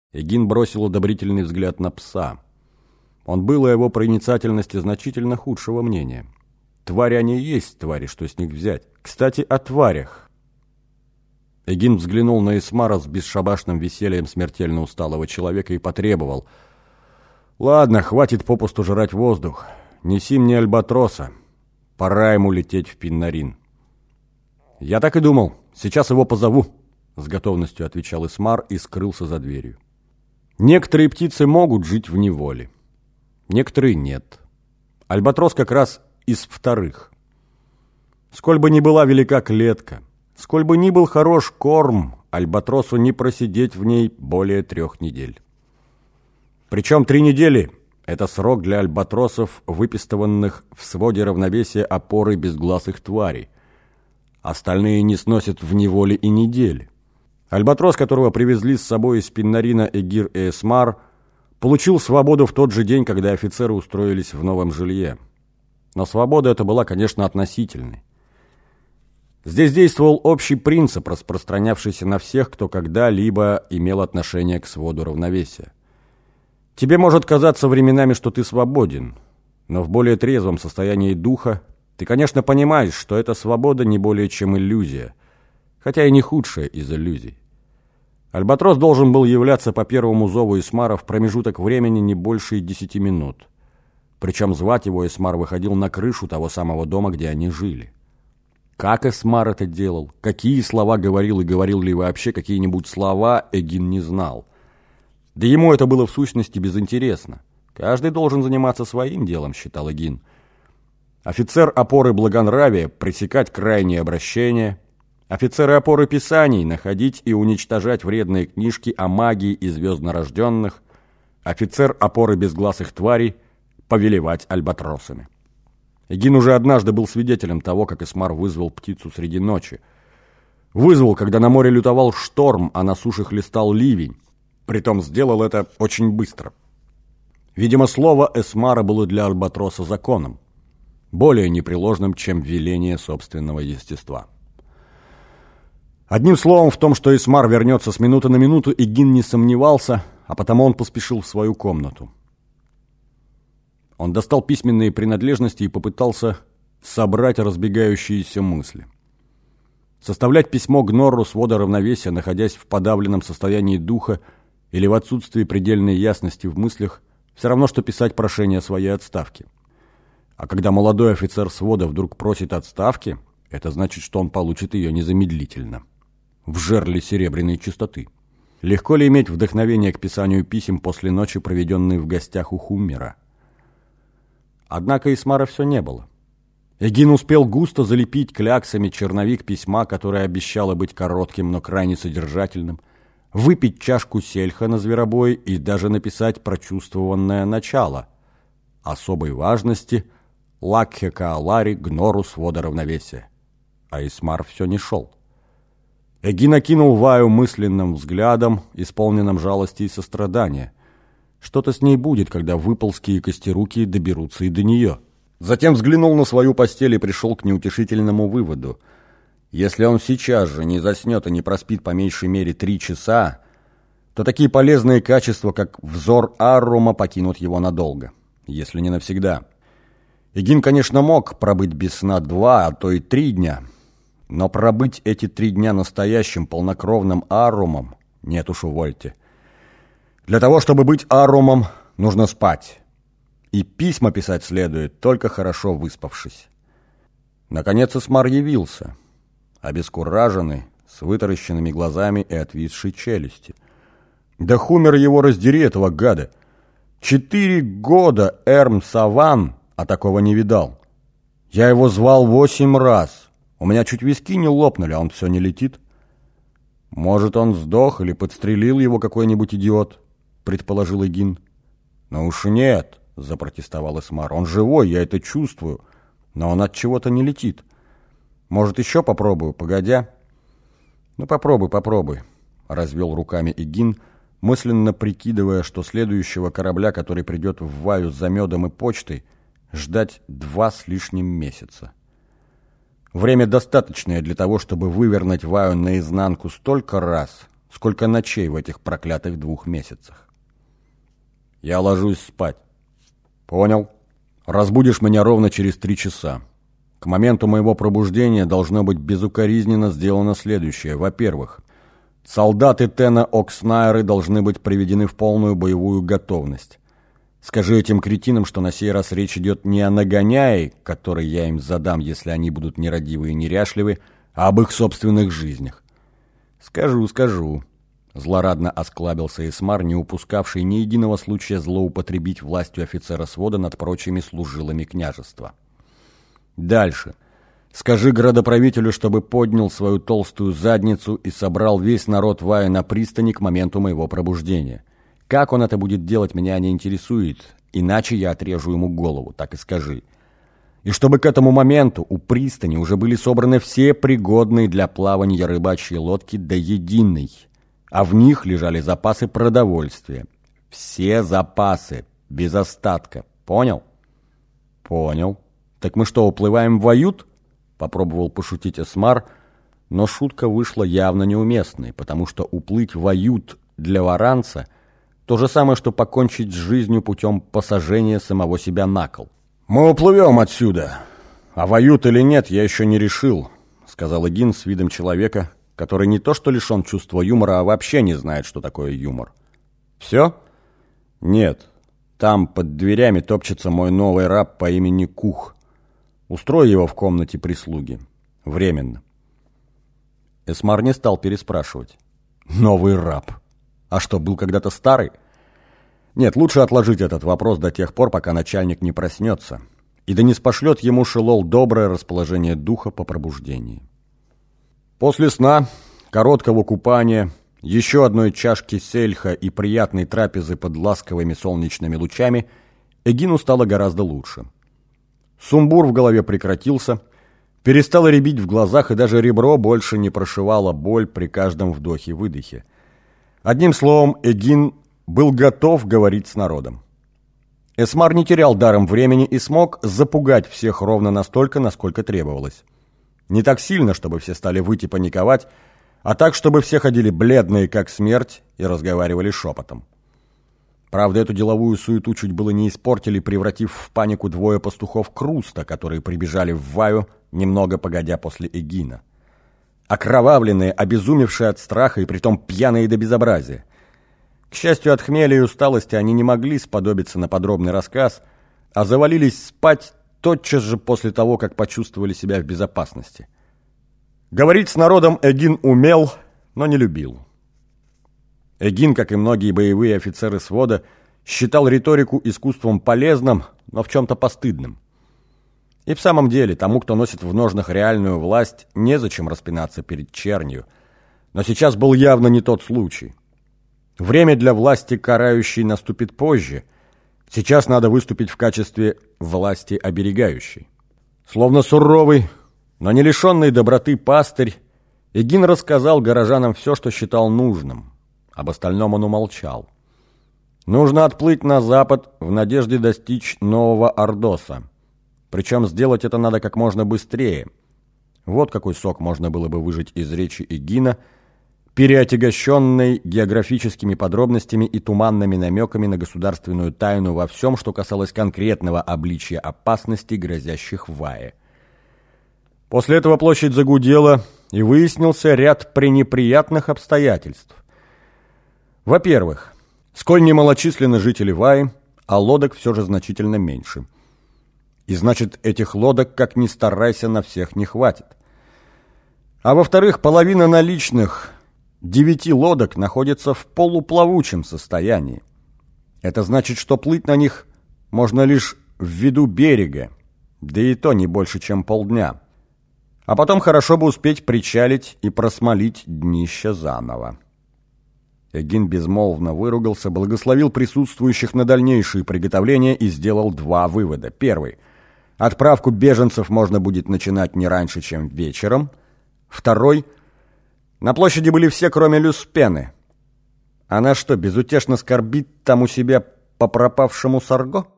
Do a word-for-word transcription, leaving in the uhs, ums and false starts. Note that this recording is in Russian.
Эгин бросил одобрительный взгляд на пса. Он был о его проницательности значительно худшего мнения. Твари они и есть твари, что с них взять. Кстати, о тварях. Эгин взглянул на Эсмара с бесшабашным весельем смертельно усталого человека и потребовал: «Ладно, хватит попусту жрать воздух. Неси мне альбатроса. Пора ему лететь в Пиннарин». «Я так и думал. Сейчас его позову», — с готовностью отвечал Эсмар и скрылся за дверью. Некоторые птицы могут жить в неволе. Некоторые нет. Альбатрос как раз из вторых. Сколь бы ни была велика клетка, сколь бы ни был хорош корм, альбатросу не просидеть в ней более трех недель. Причем три недели – это срок для альбатросов, выпистыванных в своде равновесия опоры безгласых тварей. Остальные не сносят в неволе и недели. Альбатрос, которого привезли с собой из Пиннарина Эгир и Эсмар, получил свободу в тот же день, когда офицеры устроились в новом жилье. Но свобода эта была, конечно, относительной. Здесь действовал общий принцип, распространявшийся на всех, кто когда-либо имел отношение к своду равновесия. Тебе может казаться временами, что ты свободен, но в более трезвом состоянии духа ты, конечно, понимаешь, что эта свобода не более чем иллюзия, хотя и не худшая из иллюзий. Альбатрос должен был являться по первому зову Эсмара в промежуток времени не больше десяти минут. Причем звать его Эсмар выходил на крышу того самого дома, где они жили. Как Эсмар это делал, какие слова говорил и говорил ли вообще какие-нибудь слова, Эгин не знал. Да ему это было в сущности безинтересно. Каждый должен заниматься своим делом, считал Эгин. Офицер опоры благонравия пресекать крайние обращения, офицеры опоры писаний находить и уничтожать вредные книжки о магии и звезднорожденных, офицер опоры безгласых тварей повелевать альбатросами. Эгин уже однажды был свидетелем того, как Эсмар вызвал птицу среди ночи. Вызвал, когда на море лютовал шторм, а на суше хлестал ливень. Притом сделал это очень быстро. Видимо, слово Эсмара было для альбатроса законом, более непреложным, чем веление собственного естества. Одним словом, в том, что Эсмар вернется с минуты на минуту, Эгин не сомневался, а потому он поспешил в свою комнату. Он достал письменные принадлежности и попытался собрать разбегающиеся мысли. Составлять письмо Гнорру свода равновесия, находясь в подавленном состоянии духа или в отсутствии предельной ясности в мыслях, все равно, что писать прошение о своей отставке. А когда молодой офицер свода вдруг просит отставки, это значит, что он получит ее незамедлительно, в жерле серебряной чистоты. Легко ли иметь вдохновение к писанию писем после ночи, проведенной в гостях у Хуммера? Однако Эсмара все не было. Эгин успел густо залепить кляксами черновик письма, которое обещало быть коротким, но крайне содержательным, выпить чашку сельха на зверобой и даже написать прочувствованное начало особой важности Лакхе Каалари Гнору свода равновесия. А Эсмар все не шел. Эгин окинул Ваю мысленным взглядом, исполненным жалости и сострадания. Что-то с ней будет, когда выползки и костеруки доберутся и до нее. Затем взглянул на свою постель и пришел к неутешительному выводу. Если он сейчас же не заснет и не проспит по меньшей мере три часа, то такие полезные качества, как взор Аррума, покинут его надолго, если не навсегда. Эгин, конечно, мог пробыть без сна два, а то и три дня, но пробыть эти три дня настоящим полнокровным Аррумом нет уж, увольте. Для того, чтобы быть Аррумом, нужно спать. И письма писать следует, только хорошо выспавшись. Наконец Эсмар явился, обескураженный, с вытаращенными глазами и отвисшей челюсти. Да Хумер его раздери, этого гада! Четыре года Эрм Саван, а такого не видал. Я его звал восемь раз. У меня чуть виски не лопнули, а он все не летит. Может, он сдох или подстрелил его какой-нибудь идиот, предположил Эгин. Но уж нет, запротестовал Эсмар. Он живой, я это чувствую, но он от чего-то не летит. Может, еще попробую, погодя? Ну, попробуй, попробуй, развел руками Эгин, мысленно прикидывая, что следующего корабля, который придет в Ваю за медом и почтой, ждать два с лишним месяца. Время достаточное для того, чтобы вывернуть Ваю наизнанку столько раз, сколько ночей в этих проклятых двух месяцах. Я ложусь спать. Понял? Разбудишь меня ровно через три часа. К моменту моего пробуждения должно быть безукоризненно сделано следующее. Во-первых, солдаты Тена Окснайры должны быть приведены в полную боевую готовность. Скажи этим кретинам, что на сей раз речь идет не о нагоняе, который я им задам, если они будут нерадивы и неряшливы, а об их собственных жизнях. Скажу, скажу. Злорадно осклабился Эсмар, не упускавший ни единого случая злоупотребить властью офицера свода над прочими служилами княжества. Дальше. Скажи градоправителю, чтобы поднял свою толстую задницу и собрал весь народ Вая на пристани к моменту моего пробуждения. Как он это будет делать, меня не интересует, иначе я отрежу ему голову, так и скажи. И чтобы к этому моменту у пристани уже были собраны все пригодные для плавания рыбачьи лодки до единой, а в них лежали запасы продовольствия. Все запасы, без остатка. Понял? Понял. Так мы что, уплываем в Ают? Попробовал пошутить Эсмар, но шутка вышла явно неуместной, потому что уплыть в Ают для варанца – то же самое, что покончить с жизнью путем посажения самого себя на кол. «Мы уплывем отсюда, а в Ают или нет, я еще не решил», — сказал Эгин с видом человека, который не то что лишен чувства юмора, а вообще не знает, что такое юмор. «Все?» «Нет. Там под дверями топчется мой новый раб по имени Кух. Устрой его в комнате прислуги. Временно». Эсмар не стал переспрашивать. «Новый раб? А что, был когда-то старый?» Нет, лучше отложить этот вопрос до тех пор, пока начальник не проснется, и да не спошлет ему Шелол доброе расположение духа по пробуждении. После сна, короткого купания, еще одной чашки сельха и приятной трапезы под ласковыми солнечными лучами Эгину стало гораздо лучше. Сумбур в голове прекратился, перестало рябить в глазах, и даже ребро больше не прошивало боль при каждом вдохе-выдохе. Одним словом, Эгин был готов говорить с народом. Эсмар не терял даром времени и смог запугать всех ровно настолько, насколько требовалось. Не так сильно, чтобы все стали выть и паниковать, а так, чтобы все ходили бледные, как смерть, и разговаривали шепотом. Правда, эту деловую суету чуть было не испортили, превратив в панику двое пастухов Круста, которые прибежали в Ваю немного погодя после Эгина. Окровавленные, обезумевшие от страха и притом пьяные до безобразия. К счастью, от хмеля и усталости они не могли сподобиться на подробный рассказ, а завалились спать тотчас же после того, как почувствовали себя в безопасности. Говорить с народом Эгин умел, но не любил. Эгин, как и многие боевые офицеры свода, считал риторику искусством полезным, но в чем-то постыдным. И в самом деле, тому, кто носит в ножнах реальную власть, незачем распинаться перед чернью. Но сейчас был явно не тот случай. Время для власти карающей наступит позже. Сейчас надо выступить в качестве власти оберегающей. Словно суровый, но не лишенный доброты пастырь, Эгин рассказал горожанам все, что считал нужным. Об остальном он умолчал. Нужно отплыть на запад в надежде достичь Нового Ордоса. Причем сделать это надо как можно быстрее. Вот какой сок можно было бы выжать из речи Эгина, переотягощенной географическими подробностями и туманными намеками на государственную тайну во всем, что касалось конкретного обличия опасностей, грозящих Вае. После этого площадь загудела, и выяснился ряд пренеприятных обстоятельств. Во-первых, сколь немалочисленны жители Ваи, а лодок все же значительно меньше. И значит, этих лодок, как ни старайся, на всех не хватит. А во-вторых, половина наличных девяти лодок находится в полуплавучем состоянии. Это значит, что плыть на них можно лишь в виду берега, да и то не больше, чем полдня. А потом хорошо бы успеть причалить и просмолить днище заново. Эгин безмолвно выругался, благословил присутствующих на дальнейшие приготовления и сделал два вывода. Первый. Отправку беженцев можно будет начинать не раньше, чем вечером. Второй. На площади были все, кроме Люспены. Она что, безутешно скорбит там у себя по пропавшему Сарго?